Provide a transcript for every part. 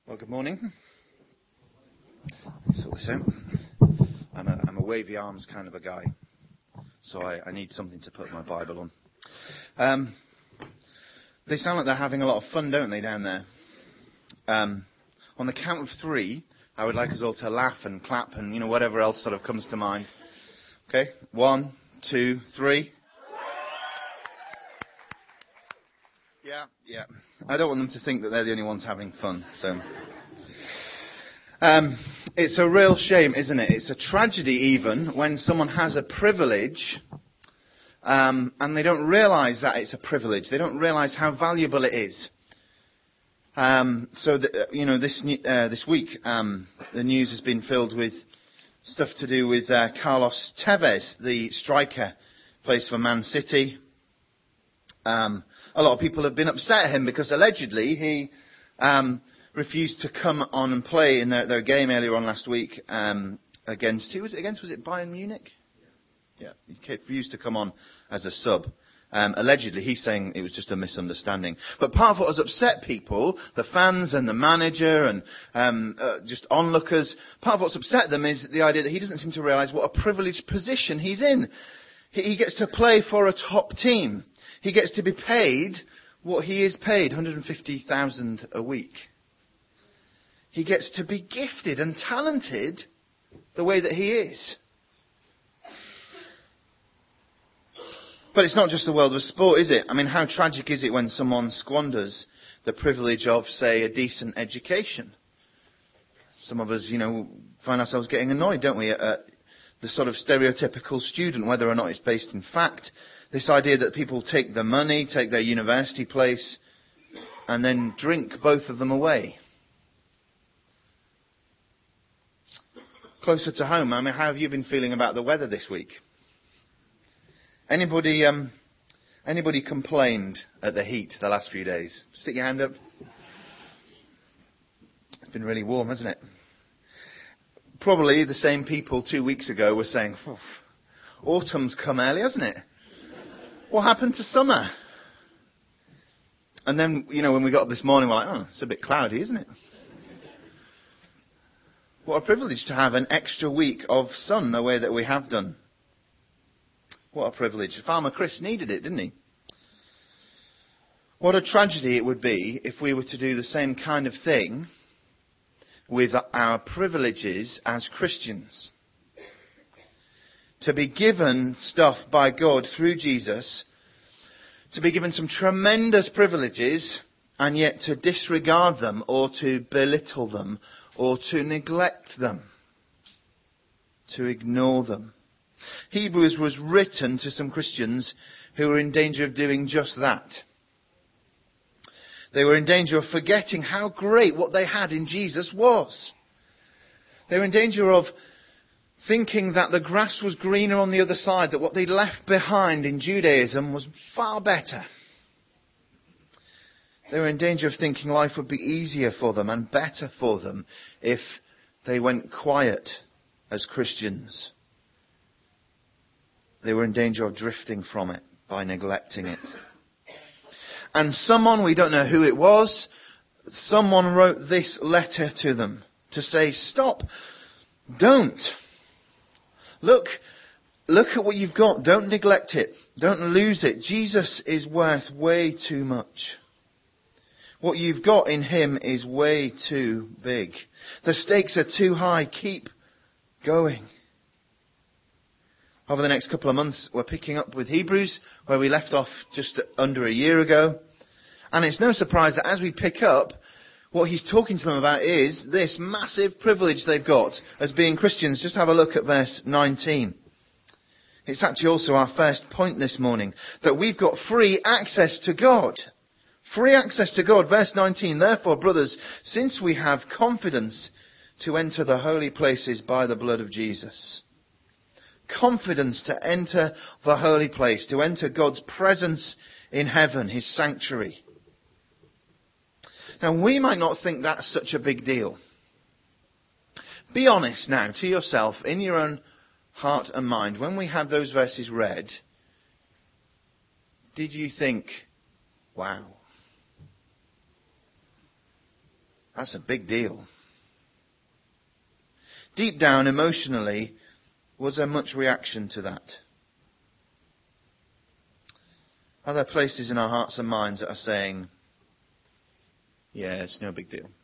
Well, good morning. Sort this out. I'm a wavy arms kind of a guy, so I need something to put my Bible on. They sound like they're having a lot of fun, don't they, down there? On the count of three, I would like us all to laugh and clap and, whatever else sort of comes to mind. Okay? 1, 2, 3. Yeah. I don't want them to think that they're the only ones having fun, so... it's a real shame, isn't it? It's a tragedy even when someone has a privilege and they don't realise that it's a privilege. They don't realise how valuable it is. This week, the news has been filled with stuff to do with Carlos Tevez, the striker, plays for Man City. A lot of people have been upset at him because allegedly he refused to come on and play in their game earlier on last week against, who was it against? Was it Bayern Munich? Yeah, he refused to come on as a sub. Allegedly, he's saying it was just a misunderstanding. But part of what has upset people, the fans and the manager and just onlookers, part of what's upset them is the idea that he doesn't seem to realise what a privileged position he's in. He gets to play for a top team. He gets to be paid what he is paid, 150,000 a week. He gets to be gifted and talented the way that he is. But it's not just the world of sport, is it? I mean, how tragic is it when someone squanders the privilege of, say, a decent education? Some of us, find ourselves getting annoyed, don't we, at the sort of stereotypical student, whether or not it's based in fact. This idea that people take the money, take their university place, and then drink both of them away. Closer to home, I mean, how have you been feeling about the weather this week? Anybody complained at the heat the last few days? Stick your hand up. It's been really warm, hasn't it? Probably the same people 2 weeks ago were saying, autumn's come early, hasn't it? What happened to summer? And then, when we got up this morning, we're like, it's a bit cloudy, isn't it? What a privilege to have an extra week of sun the way that we have done. What a privilege. Farmer Chris needed it, didn't he? What a tragedy it would be if we were to do the same kind of thing with our privileges as Christians. To be given stuff by God through Jesus, to be given some tremendous privileges, and yet to disregard them or to belittle them or to neglect them, to ignore them. Hebrews was written to some Christians who were in danger of doing just that. They were in danger of forgetting how great what they had in Jesus was. They were in danger of thinking that the grass was greener on the other side, that what they'd left behind in Judaism was far better. They were in danger of thinking life would be easier for them and better for them if they went quiet as Christians. They were in danger of drifting from it by neglecting it. And someone, we don't know who it was, someone wrote this letter to them to say, stop, don't. Look at what you've got. Don't neglect it. Don't lose it. Jesus is worth way too much. What you've got in him is way too big. The stakes are too high. Keep going. Over the next couple of months, we're picking up with Hebrews, where we left off just under a year ago. And it's no surprise that as we pick up, what he's talking to them about is this massive privilege they've got as being Christians. Just have a look at verse 19. It's actually also our first point this morning, that we've got free access to God. Free access to God. Verse 19, therefore, brothers, since we have confidence to enter the holy places by the blood of Jesus. Confidence to enter the holy place, to enter God's presence in heaven, his sanctuary. Now, we might not think that's such a big deal. Be honest now to yourself, in your own heart and mind, when we had those verses read, did you think, wow? That's a big deal. Deep down, emotionally, was there much reaction to that? Are there places in our hearts and minds that are saying, yeah, it's no big deal?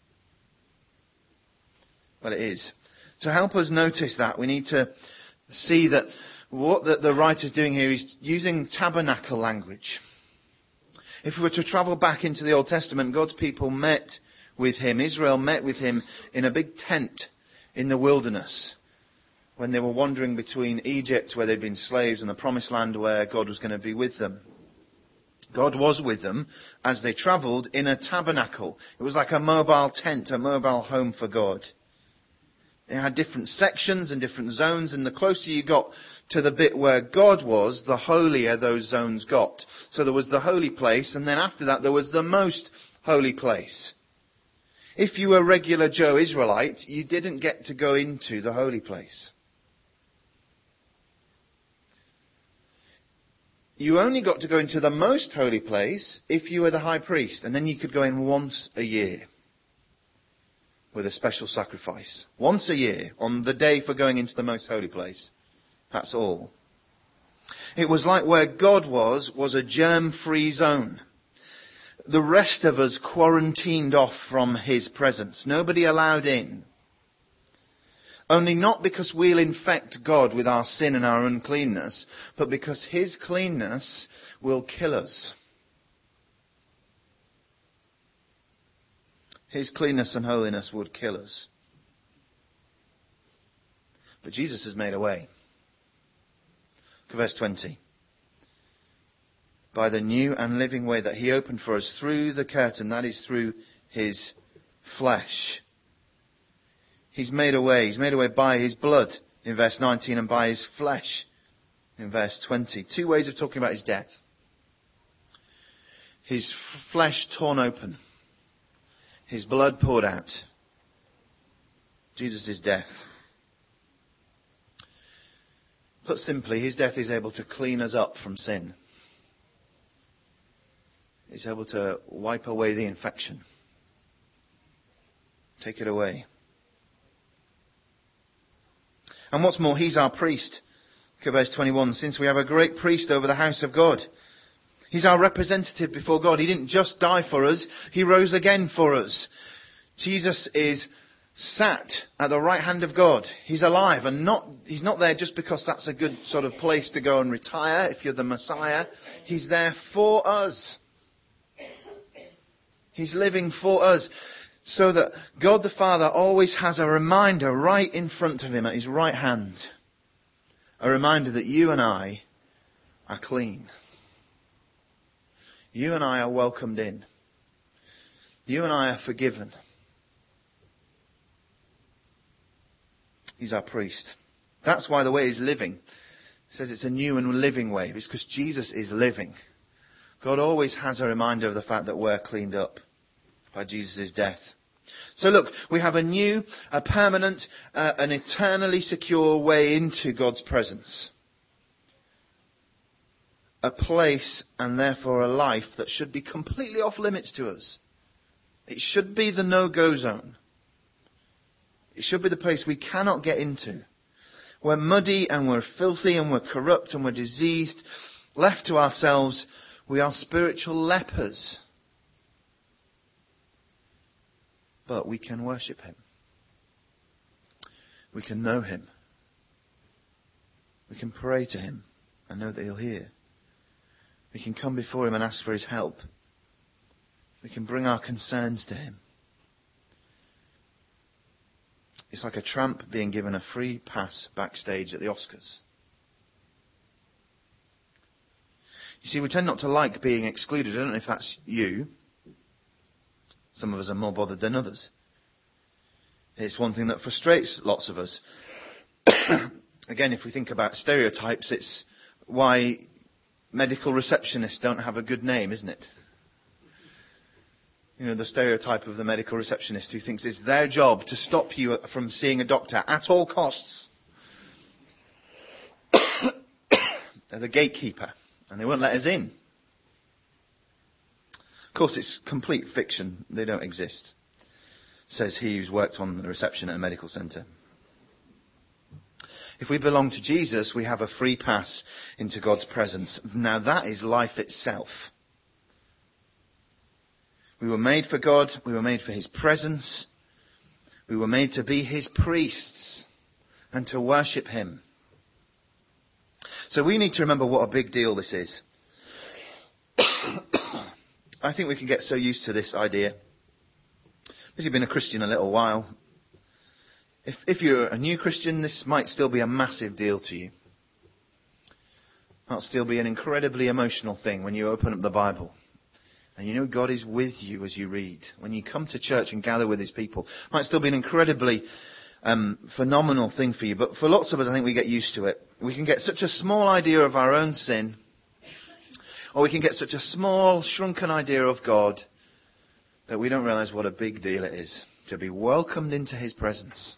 Well, it is. To help us notice that, we need to see that what the writer's doing here is using tabernacle language. If we were to travel back into the Old Testament, God's people met with him. Israel met with him in a big tent in the wilderness when they were wandering between Egypt, where they'd been slaves, and the Promised Land, where God was going to be with them. God was with them as they travelled in a tabernacle. It was like a mobile tent, a mobile home for God. It had different sections and different zones, and the closer you got to the bit where God was, the holier those zones got. So there was the holy place, and then after that there was the most holy place. If you were regular Joe Israelite, you didn't get to go into the holy place. You only got to go into the most holy place if you were the high priest, and then you could go in once a year with a special sacrifice. Once a year, on the day for going into the most holy place. That's all. It was like where God was a germ-free zone. The rest of us quarantined off from his presence. Nobody allowed in. Only not because we'll infect God with our sin and our uncleanness, but because his cleanness will kill us. His cleanness and holiness would kill us. But Jesus has made a way. Look at verse 20. By the new and living way that he opened for us through the curtain, that is through his flesh. He's made a way. He's made a way by his blood in verse 19 and by his flesh in verse 20. Two ways of talking about his death. His flesh torn open. His blood poured out. Jesus' death. Put simply, his death is able to clean us up from sin. It's able to wipe away the infection. Take it away. And what's more, he's our priest. Look at verse 21. Since we have a great priest over the house of God. He's our representative before God. He didn't just die for us. He rose again for us. Jesus is sat at the right hand of God. He's alive, and he's not there just because that's a good sort of place to go and retire if you're the Messiah. He's there for us. He's living for us. So that God the Father always has a reminder right in front of him at his right hand. A reminder that you and I are clean. You and I are welcomed in. You and I are forgiven. He's our priest. That's why the way is living. It says it's a new and living way. It's because Jesus is living. God always has a reminder of the fact that we're cleaned up by Jesus' death. So look, we have a new, a permanent, an eternally secure way into God's presence. A place and therefore a life that should be completely off limits to us. It should be the no-go zone. It should be the place we cannot get into. We're muddy and we're filthy and we're corrupt and we're diseased. Left to ourselves, we are spiritual lepers. But we can worship him. We can know him. We can pray to him and know that he'll hear. We can come before him and ask for his help. We can bring our concerns to him. It's like a tramp being given a free pass backstage at the Oscars. You see, we tend not to like being excluded. I don't know if that's you. Some of us are more bothered than others. It's one thing that frustrates lots of us. Again, if we think about stereotypes, it's why medical receptionists don't have a good name, isn't it? You know, the stereotype of the medical receptionist who thinks it's their job to stop you from seeing a doctor at all costs. They're the gatekeeper, and they won't let us in. Of course, it's complete fiction. They don't exist. says he who's worked on the reception at a medical centre. If we belong to Jesus, we have a free pass into God's presence. Now that is life itself. We were made for God. We were made for his presence. We were made to be his priests and to worship him. So we need to remember what a big deal this is. I think we can get so used to this idea. If you've been a Christian a little while, if you're a new Christian, this might still be a massive deal to you. It might still be an incredibly emotional thing when you open up the Bible. And you know God is with you as you read. When you come to church and gather with his people, it might still be an incredibly phenomenal thing for you. But for lots of us, I think we get used to it. We can get such a small idea of our own sin, or we can get such a small, shrunken idea of God, that we don't realise what a big deal it is to be welcomed into his presence.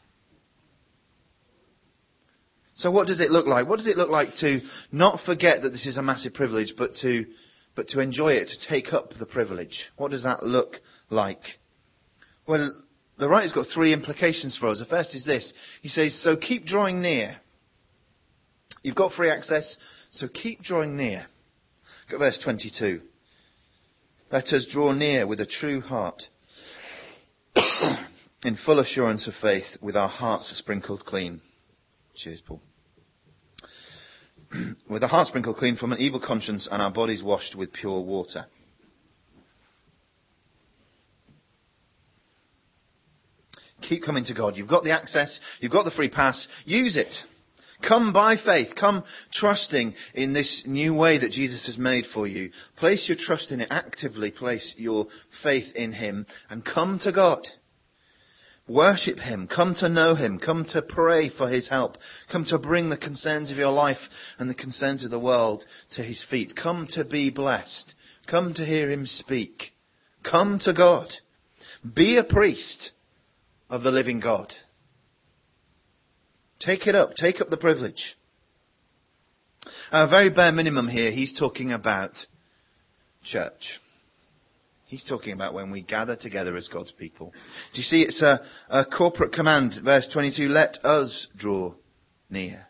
So what does it look like? What does it look like to not forget that this is a massive privilege, but to enjoy it, to take up the privilege? What does that look like? Well, the writer's got three implications for us. The first is this. He says, so keep drawing near. You've got free access, so keep drawing near. Look at verse 22. Let us draw near with a true heart, in full assurance of faith, with our hearts sprinkled clean. Cheers, Paul. With our hearts sprinkled clean from an evil conscience and our bodies washed with pure water. Keep coming to God. You've got the access. You've got the free pass. Use it. Come by faith. Come trusting in this new way that Jesus has made for you. Place your trust in it. Actively place your faith in him and come to God. Worship him. Come to know him. Come to pray for his help. Come to bring the concerns of your life and the concerns of the world to his feet. Come to be blessed. Come to hear him speak. Come to God. Be a priest of the living God. Take it up. Take up the privilege. Very bare minimum here, he's talking about church. He's talking about when we gather together as God's people. Do you see, it's a corporate command. Verse 22, let us draw near.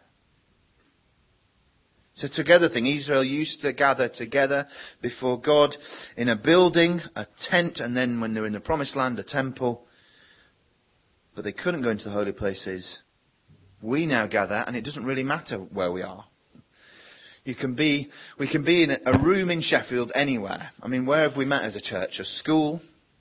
It's a together thing. Israel used to gather together before God in a building, a tent, and then when they're in the promised land, a temple. But they couldn't go into the holy places. We now gather, and it doesn't really matter where we are. We can be in a room in Sheffield anywhere. I mean, where have we met as a church? A school,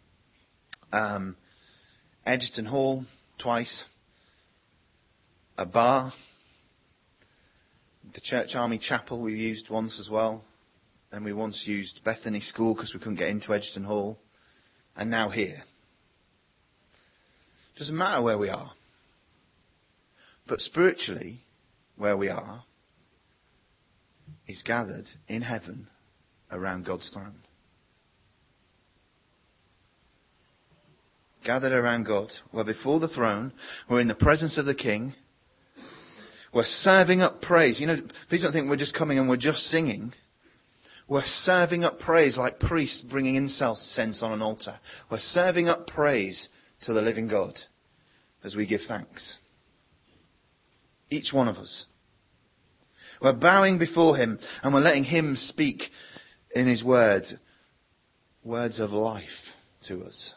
Edgerton Hall twice, a bar, the Church Army Chapel we used once as well. And we once used Bethany School because we couldn't get into Edgerton Hall. And now here. Doesn't matter where we are. But spiritually, where we are is gathered in heaven around God's throne. Gathered around God. We're before the throne. We're in the presence of the King. We're serving up praise. You know, please don't think we're just coming and we're just singing. We're serving up praise like priests bringing incense on an altar. We're serving up praise to the living God as we give thanks. Each one of us. We're bowing before him and we're letting him speak in his word, words of life to us.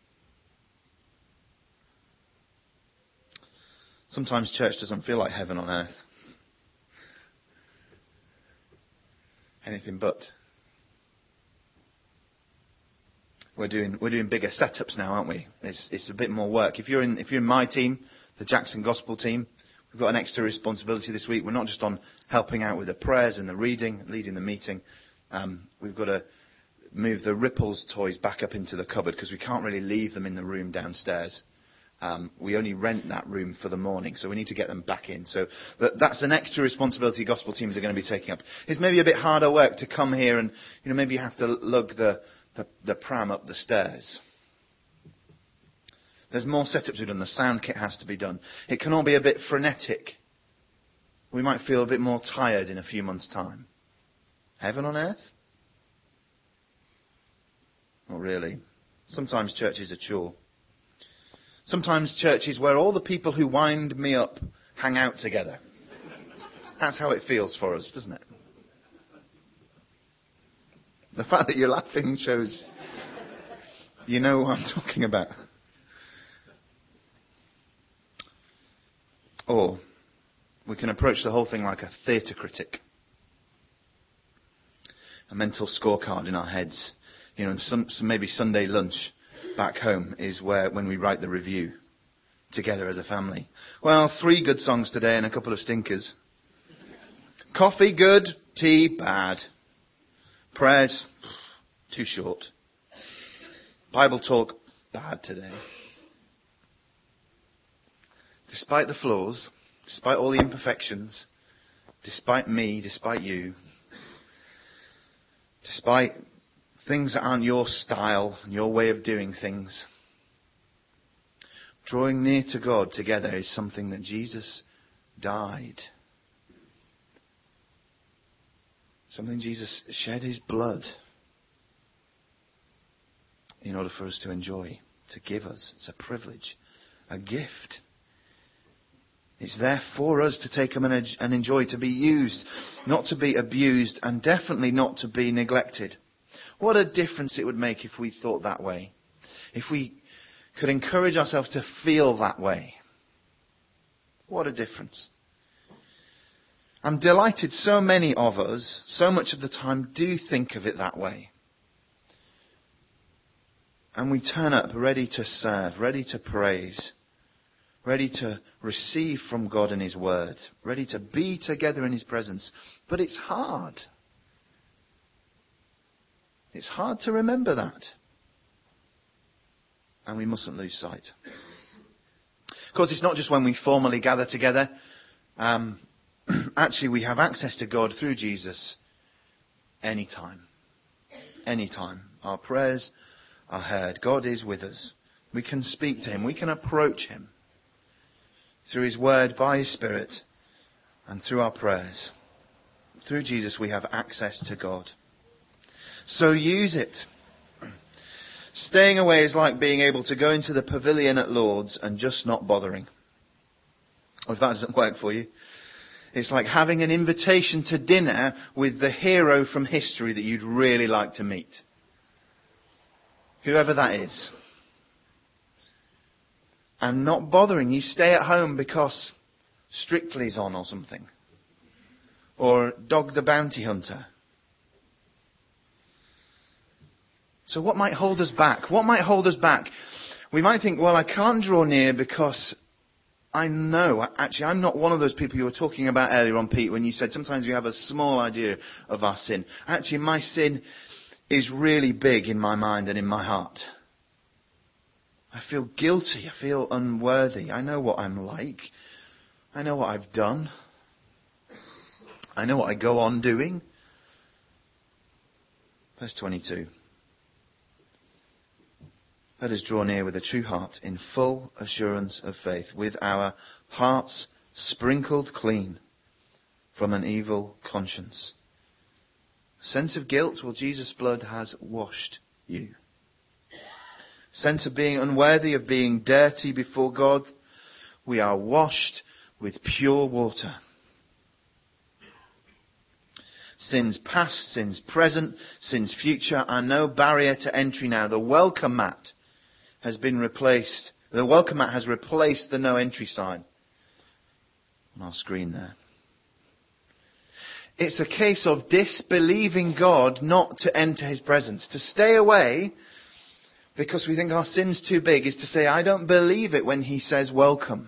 Sometimes church doesn't feel like heaven on earth. Anything but. We're doing bigger setups now, aren't we? It's a bit more work. If you're in my team, the Jackson Gospel team, we've got an extra responsibility this week. We're not just on helping out with the prayers and the reading, leading the meeting. We've got to move the Ripples toys back up into the cupboard because we can't really leave them in the room downstairs. We only rent that room for the morning, so we need to get them back in. So that's an extra responsibility gospel teams are going to be taking up. It's maybe a bit harder work to come here and, maybe you have to lug the pram up the stairs. There's more setups to be done. The sound kit has to be done. It can all be a bit frenetic. We might feel a bit more tired in a few months' time. Heaven on earth? Not really. Sometimes church is a chore. Sometimes churches where all the people who wind me up hang out together. That's how it feels for us, doesn't it? The fact that you're laughing shows you know what I'm talking about. Or we can approach the whole thing like a theatre critic. A mental scorecard in our heads. You know, and some maybe Sunday lunch back home is when we write the review together as a family. Well, 3 good songs today and a couple of stinkers. Coffee good, tea bad. Prayers too short. Bible talk bad today. Despite the flaws, despite all the imperfections, despite me, despite you, despite things that aren't your style and your way of doing things, drawing near to God together is something that Jesus died. Something Jesus shed his blood in order for us to enjoy, to give us. It's a privilege, a gift. It's there for us to take and enjoy, to be used, not to be abused, and definitely not to be neglected. What a difference it would make if we thought that way. If we could encourage ourselves to feel that way. What a difference. I'm delighted so many of us, so much of the time, do think of it that way. And we turn up ready to serve, ready to praise, ready to receive from God and his word, ready to be together in his presence. But it's hard. It's hard to remember that. And we mustn't lose sight. Of course, it's not just when we formally gather together. Actually, we have access to God through Jesus anytime. Anytime. Our prayers are heard. God is with us. We can speak to him. We can approach him through his word, by his Spirit, and through our prayers. Through Jesus, we have access to God. So use it. Staying away is like being able to go into the pavilion at Lord's and just not bothering. Or if that doesn't work for you, it's like having an invitation to dinner with the hero from history that you'd really like to meet. Whoever that is. And not bothering. You stay at home because Strictly's on or something. Or Dog the Bounty Hunter. So what might hold us back? What might hold us back? We might think, well, I can't draw near because I know, actually, I'm not one of those people you were talking about earlier on, Pete, when you said sometimes we have a small idea of our sin. Actually, my sin is really big in my mind and in my heart. I feel guilty. I feel unworthy. I know what I'm like. I know what I've done. I know what I go on doing. Verse 22. Let us draw near with a true heart in full assurance of faith, with our hearts sprinkled clean from an evil conscience. Sense of guilt? Well, Jesus' blood has washed you. Sense of being unworthy, of being dirty before God? We are washed with pure water. Sins past, sins present, sins future are no barrier to entry now. The welcome mat has been replaced. The welcome mat has replaced the no entry sign on our screen there. It's a case of disbelieving God not to enter his presence. To stay away because we think our sin's too big is to say, I don't believe it when he says welcome.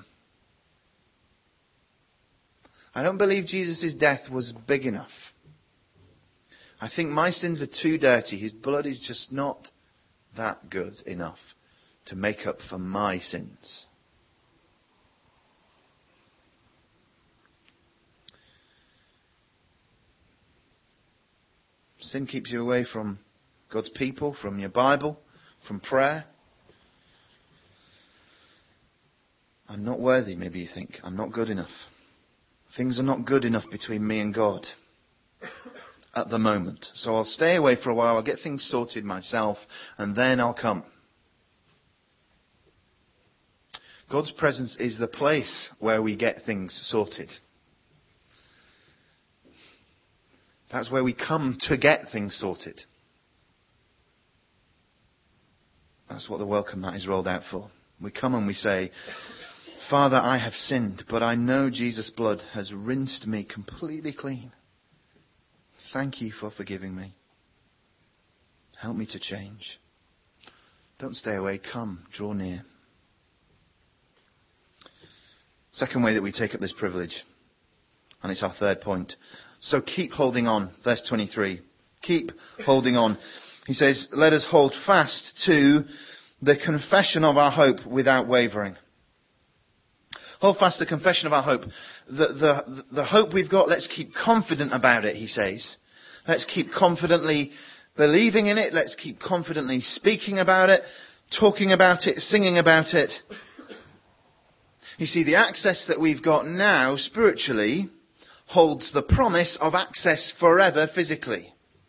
I don't believe Jesus' death was big enough. I think my sins are too dirty. His blood is just not that good enough to make up for my sins. Sin keeps you away from God's people, from your Bible, from prayer. I'm not worthy, maybe you think. I'm not good enough. Things are not good enough between me and God at the moment. So I'll stay away for a while, I'll get things sorted myself, and then I'll come. God's presence is the place where we get things sorted. That's where we come to get things sorted. That's what the welcome mat is rolled out for. We come and we say, Father, I have sinned, but I know Jesus' blood has rinsed me completely clean. Thank you for forgiving me. Help me to change. Don't stay away. Come, draw near. Second way that we take up this privilege, and it's our third point. So keep holding on. Verse 23. Keep holding on. He says, let us hold fast to the confession of our hope without wavering. Hold fast the confession of our hope. The hope we've got, let's keep confident about it, he says. Let's keep confidently believing in it. Let's keep confidently speaking about it, talking about it, singing about it. You see, the access that we've got now spiritually holds the promise of access forever physically.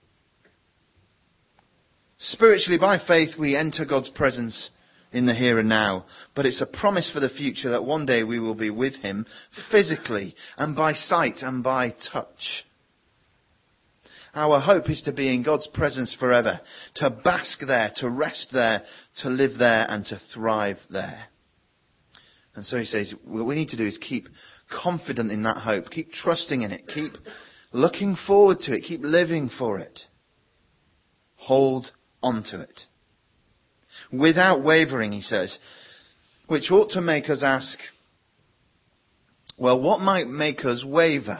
Spiritually, by faith, we enter God's presence in the here and now. But it's a promise for the future that one day we will be with him physically and by sight and by touch. Our hope is to be in God's presence forever, to bask there, to rest there, to live there and to thrive there. And so he says, what we need to do is keep confident in that hope, keep trusting in it, keep looking forward to it, keep living for it. Hold on to it. Without wavering, he says, which ought to make us ask, well, what might make us waver?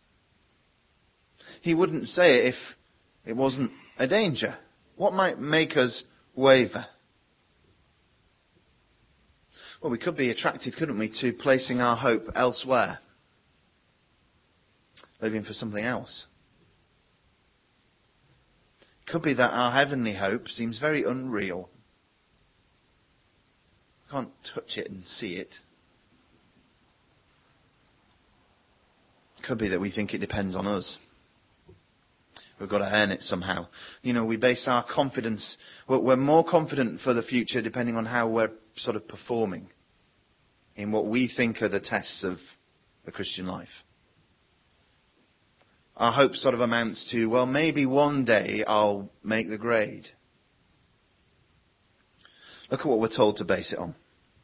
He wouldn't say it if it wasn't a danger. What might make us waver? Well, we could be attracted, couldn't we, to placing our hope elsewhere. Living for something else. It could be that our heavenly hope seems very unreal. Can't touch it and see it. It could be that we think it depends on us. We've got to earn it somehow. You know, we base our confidence, we're more confident for the future depending on how we're sort of performing in what we think are the tests of the Christian life. Our hope sort of amounts to, well, maybe one day I'll make the grade. Look at what we're told to base it on.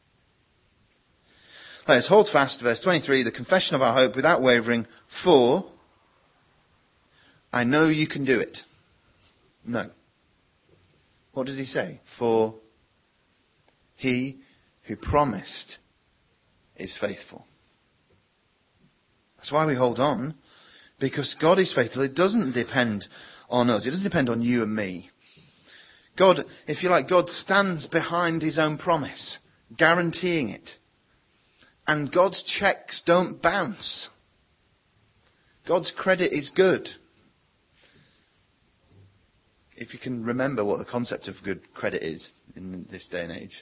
Let us hold fast, verse 23, the confession of our hope without wavering, for I know you can do it. No. What does he say? For he who promised is faithful. That's why we hold on, because God is faithful. It doesn't depend on us. It doesn't depend on you and me. God, if you like, God stands behind his own promise, guaranteeing it. And God's checks don't bounce. God's credit is good. If you can remember what the concept of good credit is in this day and age.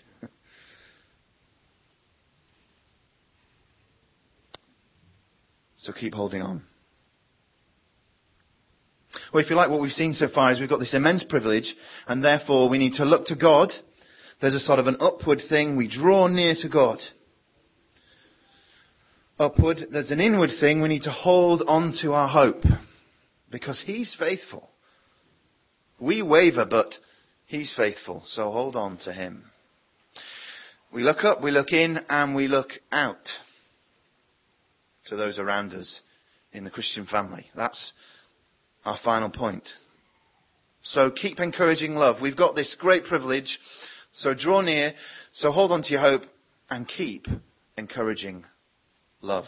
So keep holding on. Well, if you like, what we've seen so far is we've got this immense privilege, and therefore we need to look to God. There's a sort of an upward thing. We draw near to God. Upward, there's an inward thing. We need to hold on to our hope, because he's faithful. We waver, but he's faithful, so hold on to him. We look up, we look in, and we look out to those around us in the Christian family. That's our final point. So keep encouraging love. We've got this great privilege, so draw near, so hold on to your hope, and keep encouraging love.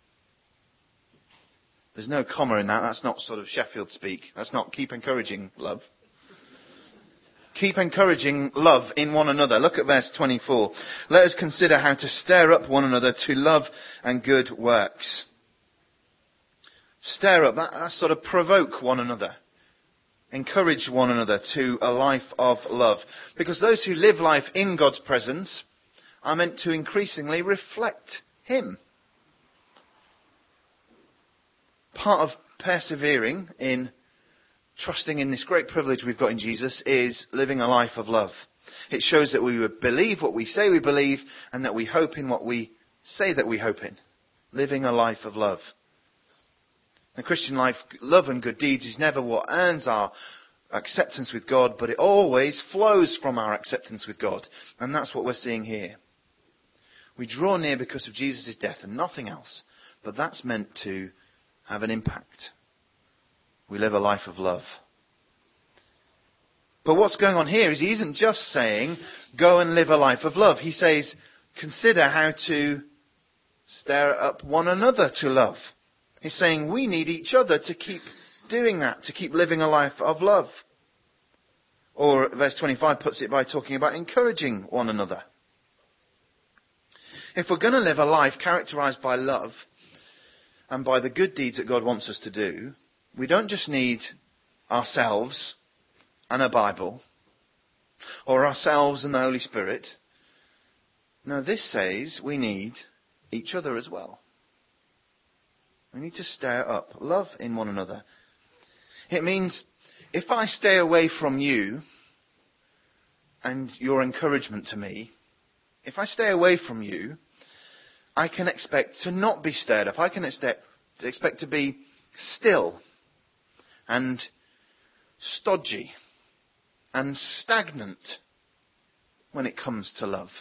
There's no comma in that. That's not sort of Sheffield speak. That's not keep encouraging love. Keep encouraging love in one another. Look at verse 24. Let us consider how to stir up one another to love and good works. Stir up, that's sort of provoke one another. Encourage one another to a life of love. Because those who live life in God's presence are meant to increasingly reflect him. Part of persevering in trusting in this great privilege we've got in Jesus is living a life of love. It shows that we believe what we say we believe and that we hope in what we say that we hope in. Living a life of love. The Christian life, love and good deeds, is never what earns our acceptance with God, but it always flows from our acceptance with God. And that's what we're seeing here. We draw near because of Jesus' death and nothing else. But that's meant to have an impact. We live a life of love. But what's going on here is he isn't just saying, go and live a life of love. He says, consider how to stir up one another to love. He's saying we need each other to keep doing that, to keep living a life of love. Or verse 25 puts it by talking about encouraging one another. If we're going to live a life characterized by love and by the good deeds that God wants us to do, we don't just need ourselves and a Bible, or ourselves and the Holy Spirit. No, this says we need each other as well. We need to stir up love in one another. It means if I stay away from you and your encouragement to me, if I stay away from you, I can expect to not be stirred up. I can expect to be still and stodgy and stagnant when it comes to love.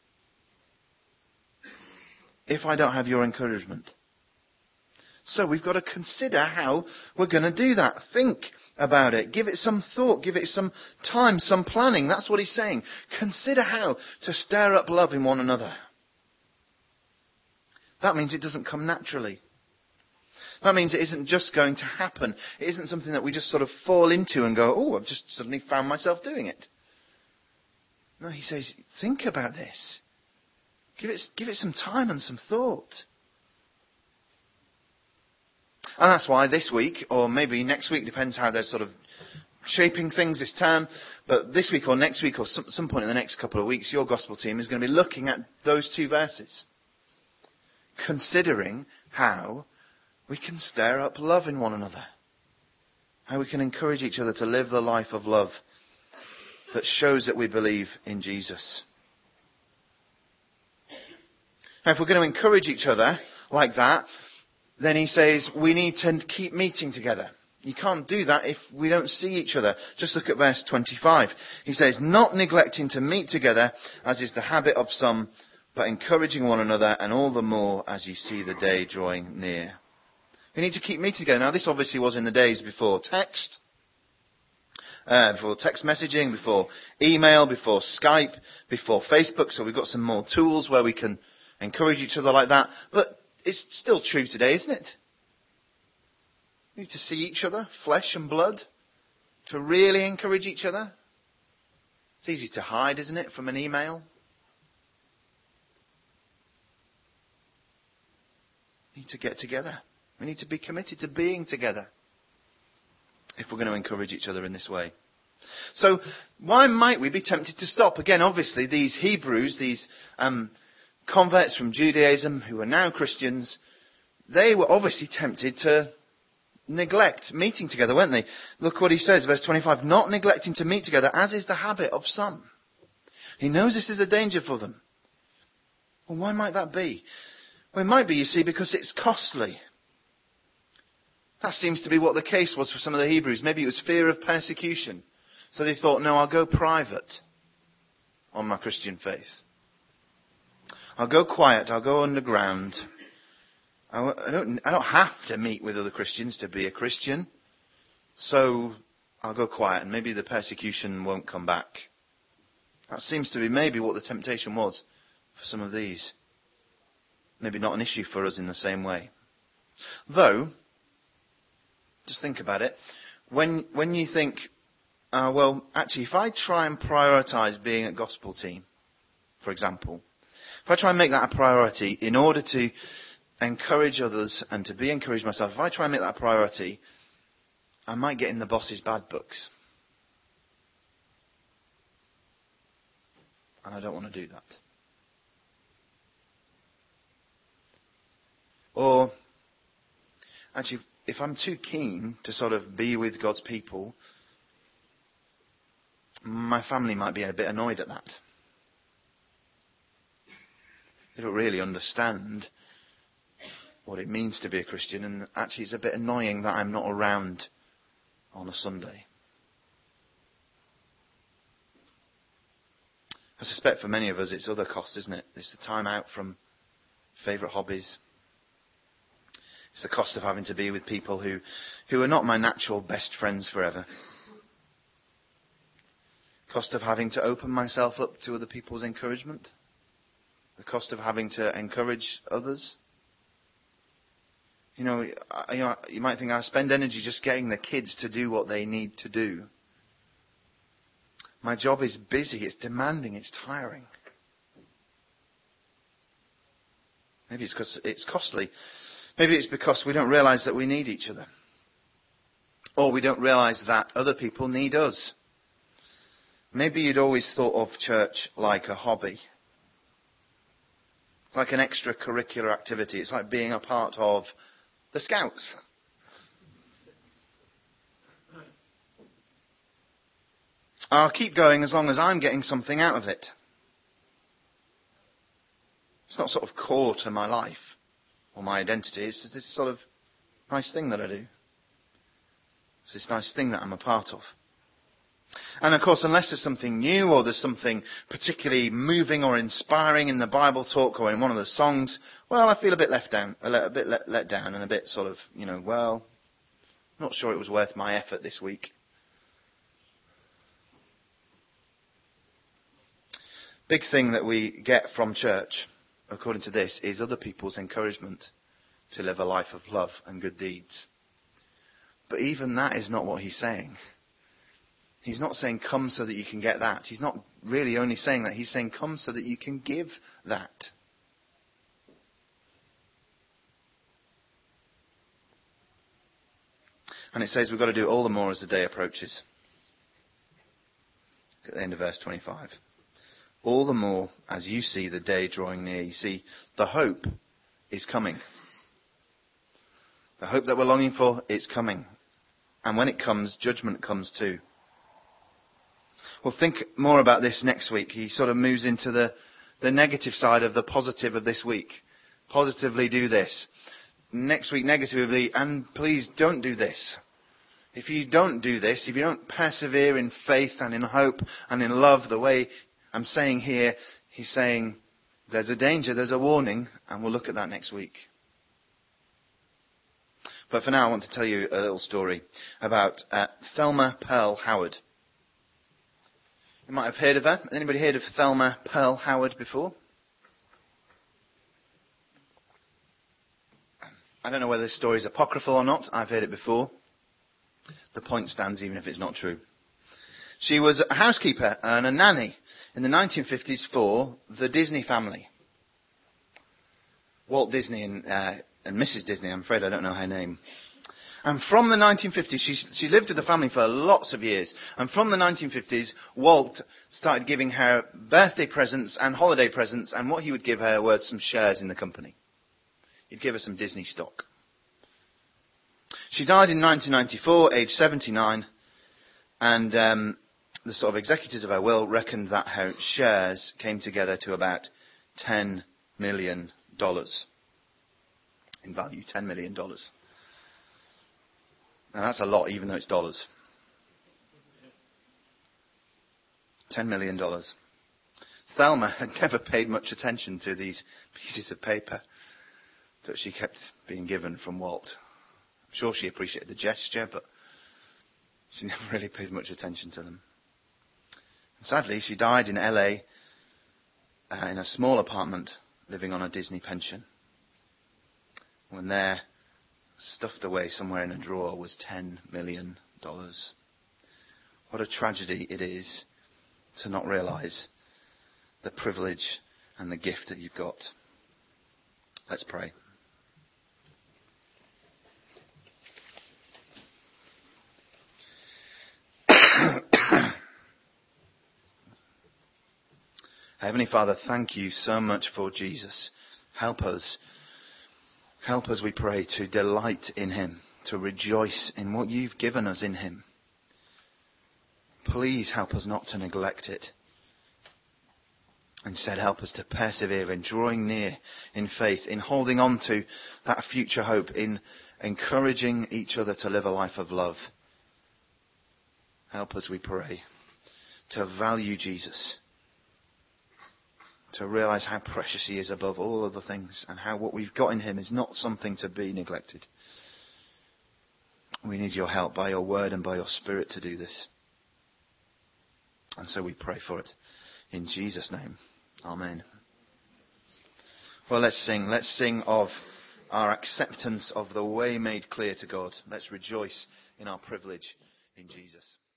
If I don't have your encouragement. So we've got to consider how we're going to do that. Think about it. Give it some thought. Give it some time, some planning. That's what he's saying. Consider how to stir up love in one another. That means it doesn't come naturally. That means it isn't just going to happen. It isn't something that we just sort of fall into and go, oh, I've just suddenly found myself doing it. No, he says, think about this. Give it some time and some thought. And that's why this week, or maybe next week, depends how they're sort of shaping things this term, but this week or next week or some point in the next couple of weeks, your gospel team is going to be looking at those two verses. Considering how we can stir up love in one another. How we can encourage each other to live the life of love that shows that we believe in Jesus. Now, if we're going to encourage each other like that, then he says we need to keep meeting together. You can't do that if we don't see each other. Just look at verse 25. He says, not neglecting to meet together, as is the habit of some, but encouraging one another, and all the more as you see the day drawing near. We need to keep meeting together. Now, this obviously was in the days before text messaging, before email, before Skype, before Facebook. So we've got some more tools where we can encourage each other like that. But it's still true today, isn't it? We need to see each other, flesh and blood, to really encourage each other. It's easy to hide, isn't it, from an email? We need to get together. We need to be committed to being together if we're going to encourage each other in this way. So why might we be tempted to stop? Again, obviously, these Hebrews, these converts from Judaism who are now Christians, they were obviously tempted to neglect meeting together, weren't they? Look what he says, verse 25, not neglecting to meet together, as is the habit of some. He knows this is a danger for them. Well, why might that be? Well, it might be, you see, because it's costly. That seems to be what the case was for some of the Hebrews. Maybe it was fear of persecution. So they thought, no, I'll go private on my Christian faith. I'll go quiet. I'll go underground. I don't have to meet with other Christians to be a Christian. So I'll go quiet and maybe the persecution won't come back. That seems to be maybe what the temptation was for some of these. Maybe not an issue for us in the same way. Though, just think about it. When you think, well, actually, if I try and prioritize being a gospel team, for example, if I try and make that a priority in order to encourage others and to be encouraged myself, if I try and make that a priority, I might get in the boss's bad books. And I don't want to do that. Or, actually, if I'm too keen to sort of be with God's people, My family might be a bit annoyed at that. They don't really understand what it means to be a Christian, and actually it's a bit annoying that I'm not around on a Sunday. I suspect for many of us it's other costs, isn't it? It's the time out from favourite hobbies. It's the cost of having to be with people who are not my natural best friends forever. Cost of having to open myself up to other people's encouragement. The cost of having to encourage others. You might think I spend energy just getting the kids to do what they need to do. My job is busy, it's demanding, it's tiring. Maybe it's because it's costly. Maybe it's because we don't realise that we need each other. Or we don't realise that other people need us. Maybe you'd always thought of church like a hobby. Like an extracurricular activity. It's like being a part of the Scouts. I'll keep going as long as I'm getting something out of it. It's not sort of core to my life or my identity. It's just this sort of nice thing that I do. It's this nice thing that I'm a part of. And of course, unless there's something new or there's something particularly moving or inspiring in the Bible talk or in one of the songs, well, I feel a bit let down and a bit sort of, well, not sure it was worth my effort this week. Big thing that we get from church, according to this, is other people's encouragement to live a life of love and good deeds. But even that is not what he's saying. He's not saying come so that you can get that. He's not really only saying that. He's saying come so that you can give that. And it says we've got to do it all the more as the day approaches. At the end of verse 25. All the more as you see the day drawing near. You see, the hope is coming. The hope that we're longing for, it's coming. And when it comes, judgment comes too. We'll think more about this next week. He sort of moves into the negative side of the positive of this week. Positively do this. Next week, negatively, and please don't do this. If you don't do this, if you don't persevere in faith and in hope and in love the way I'm saying here, he's saying there's a danger, there's a warning, and we'll look at that next week. But for now, I want to tell you a little story about Thelma Pearl Howard. You might have heard of her. Anybody heard of Thelma Pearl Howard before? I don't know whether this story is apocryphal or not. I've heard it before. The point stands even if it's not true. She was a housekeeper and a nanny in the 1950s for the Disney family. Walt Disney and Mrs. Disney. I'm afraid I don't know her name. And from the 1950s, she lived with the family for lots of years. And from the 1950s, Walt started giving her birthday presents and holiday presents. And what he would give her were some shares in the company. He'd give her some Disney stock. She died in 1994, age 79. And the sort of executors of her will reckoned that her shares came together to about $10 million in value. $10 million. Now that's a lot, even though it's dollars. $10 million. Thelma had never paid much attention to these pieces of paper that she kept being given from Walt. I'm sure she appreciated the gesture, but she never really paid much attention to them. And sadly, she died in LA in a small apartment, living on a Disney pension. When there, stuffed away somewhere in a drawer, was $10 million. What a tragedy it is to not realise the privilege and the gift that you've got. Let's pray. Heavenly Father, thank you so much for Jesus. Help us, we pray, to delight in him, to rejoice in what you've given us in him. Please help us not to neglect it. Instead, help us to persevere in drawing near in faith, in holding on to that future hope, in encouraging each other to live a life of love. Help us, we pray, to value Jesus, to realize how precious he is above all other things, and how what we've got in him is not something to be neglected. We need your help by your word and by your Spirit to do this. And so we pray for it. In Jesus' name. Amen. Well, let's sing. Let's sing of our acceptance of the way made clear to God. Let's rejoice in our privilege in Jesus.